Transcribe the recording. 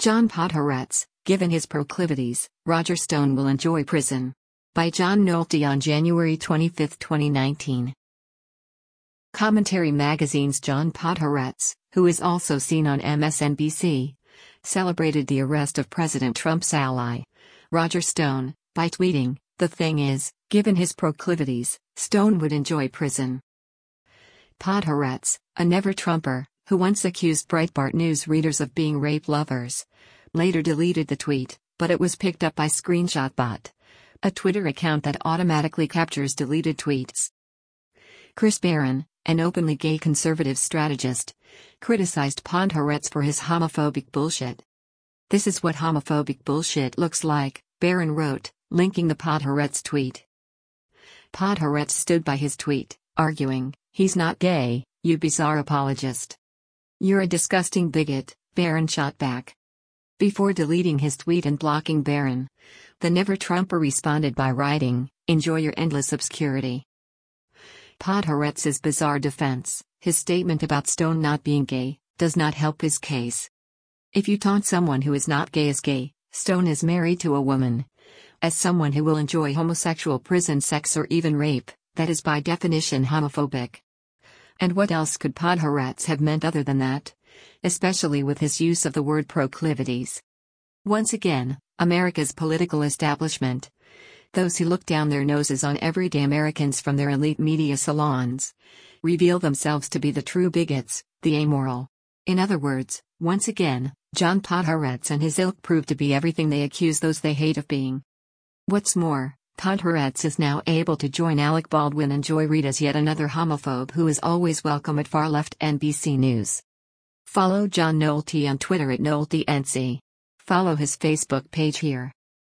John Podhoretz, given his proclivities, Roger Stone will enjoy prison. By John Nolte on January 25, 2019. Commentary Magazine's John Podhoretz, who is also seen on MSNBC, celebrated the arrest of President Trump's ally, Roger Stone, by tweeting, "The thing is, given his proclivities, Stone would enjoy prison." Podhoretz, a never-Trumper, who once accused Breitbart News readers of being rape lovers, later deleted the tweet, but it was picked up by ScreenshotBot, a Twitter account that automatically captures deleted tweets. Chris Barron, an openly gay conservative strategist, criticized Podhoretz for his homophobic bullshit. "This is what homophobic bullshit looks like," Barron wrote, linking the Podhoretz tweet. Podhoretz stood by his tweet, arguing, "He's not gay, you bizarre apologist. You're a disgusting bigot," Barron shot back. Before deleting his tweet and blocking Barron, the never-Trumper responded by writing, "Enjoy your endless obscurity." Podhoretz's bizarre defense, his statement about Stone not being gay, does not help his case. If you taunt someone who is not gay as gay, Stone is married to a woman. As someone who will enjoy homosexual prison sex or even rape, that is by definition homophobic. And what else could Podhoretz have meant other than that? Especially with his use of the word proclivities. Once again, America's political establishment, those who look down their noses on everyday Americans from their elite media salons, reveal themselves to be the true bigots, the amoral. In other words, once again, John Podhoretz and his ilk prove to be everything they accuse those they hate of being. What's more, Podhoretz is now able to join Alec Baldwin and Joy Reid as yet another homophobe who is always welcome at far-left NBC News. Follow John Nolte on Twitter at NolteNC. Follow his Facebook page here.